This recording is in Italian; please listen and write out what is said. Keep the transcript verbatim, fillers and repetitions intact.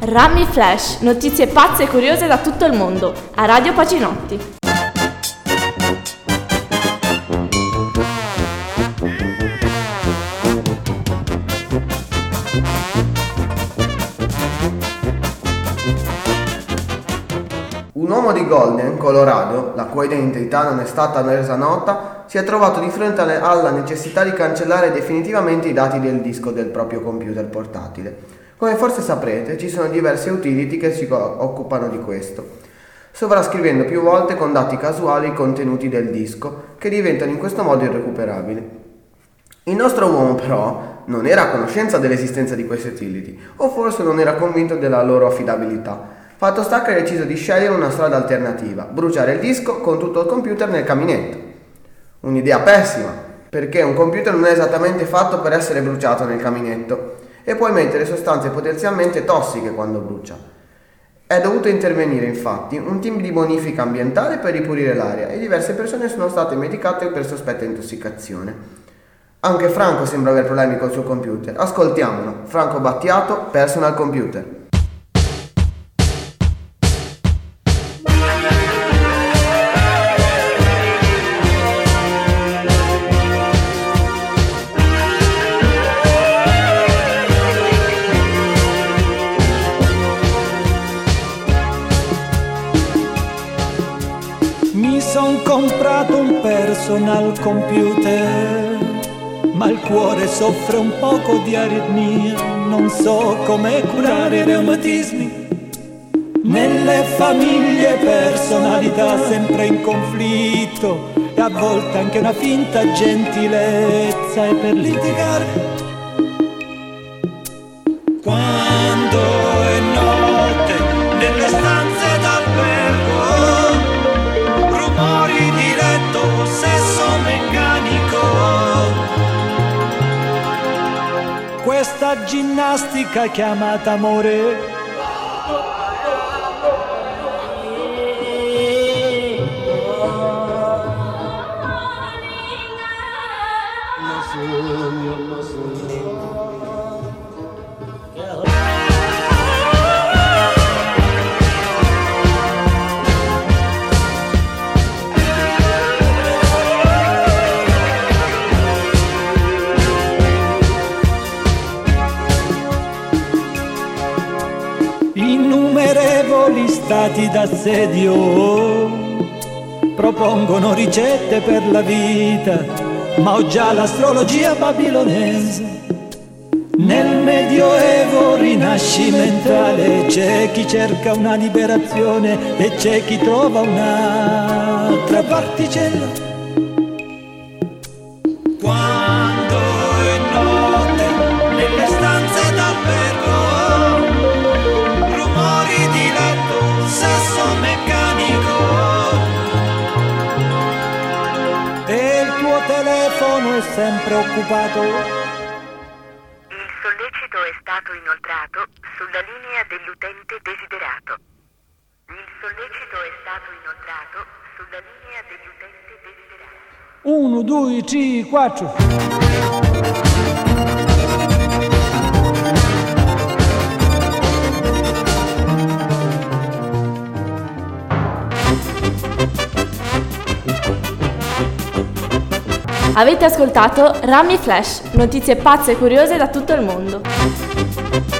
Rami Flash, notizie pazze e curiose da tutto il mondo, a Radio Pacinotti. Un uomo di Golden, Colorado, la cui identità non è stata resa nota, si è trovato di fronte alla necessità di cancellare definitivamente i dati del disco del proprio computer portatile. Come forse saprete, ci sono diverse utility che si occupano di questo, sovrascrivendo più volte con dati casuali i contenuti del disco, che diventano in questo modo irrecuperabili. Il nostro uomo però non era a conoscenza dell'esistenza di queste utility, o forse non era convinto della loro affidabilità. Fatto sta che ha deciso di scegliere una strada alternativa, bruciare il disco con tutto il computer nel caminetto. Un'idea pessima, perché un computer non è esattamente fatto per essere bruciato nel caminetto e può emettere sostanze potenzialmente tossiche quando brucia. È dovuto intervenire infatti un team di bonifica ambientale per ripulire l'aria e diverse persone sono state medicate per sospetta intossicazione. Anche Franco sembra aver problemi col suo computer. Ascoltiamolo. Franco Battiato, personal computer. Mi son comprato un personal computer, ma il cuore soffre un poco di aritmia. Non so come curare i reumatismi. Nelle famiglie personalità sempre in conflitto, e a volte anche una finta gentilezza è per litigare. Quando è notte nelle stanze d'albergo, rumori di letto, sesso meccanico, questa ginnastica chiamata amore innumerevoli stati d'assedio propongono ricette per la vita, ma ho già l'astrologia babilonese. Nel medioevo rinascimentale c'è chi cerca una liberazione e c'è chi trova un'altra particella. Quando è notte nelle stanze d'albergo, rumori di letto, sesso meccanico, e il tuo telefono è sempre occupato. Il sollecito è stato inoltrato sulla linea dell'utente desiderato. Il sollecito è stato inoltrato sulla linea dell'utente desiderato. Uno, due, tre, quattro. Avete ascoltato Rami Flash, notizie pazze e curiose da tutto il mondo.